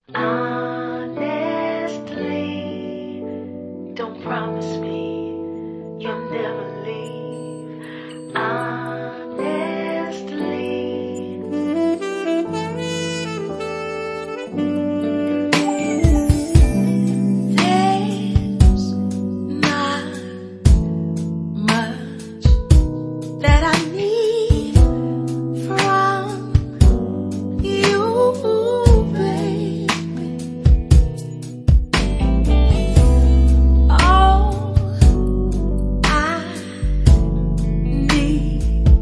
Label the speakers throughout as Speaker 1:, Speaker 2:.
Speaker 1: Honestly, don't promise me you'll never leave. Honestly, there's not much that I need from you, baby. All I need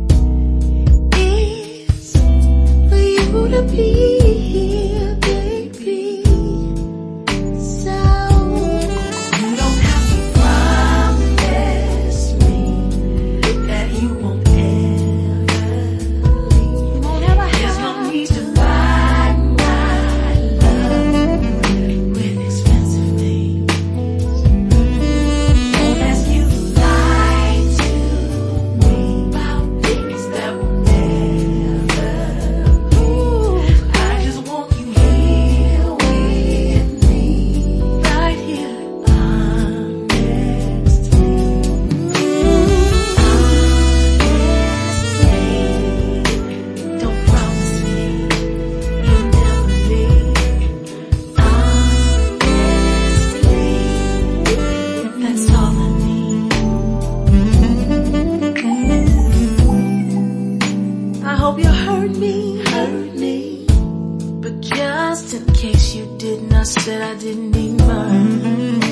Speaker 1: is for you to be here, baby. So you don't have to promise me that you won't ever leave. There's no need to buy my love with expensive things. Won't ask you to lie to me about things that will never prove. I just want you here with me, right here, honestly. Don't promise me you'll never leave. Honestly, that's all I need. I hope you heard me. But just in case you didn't, I said I didn't need mine.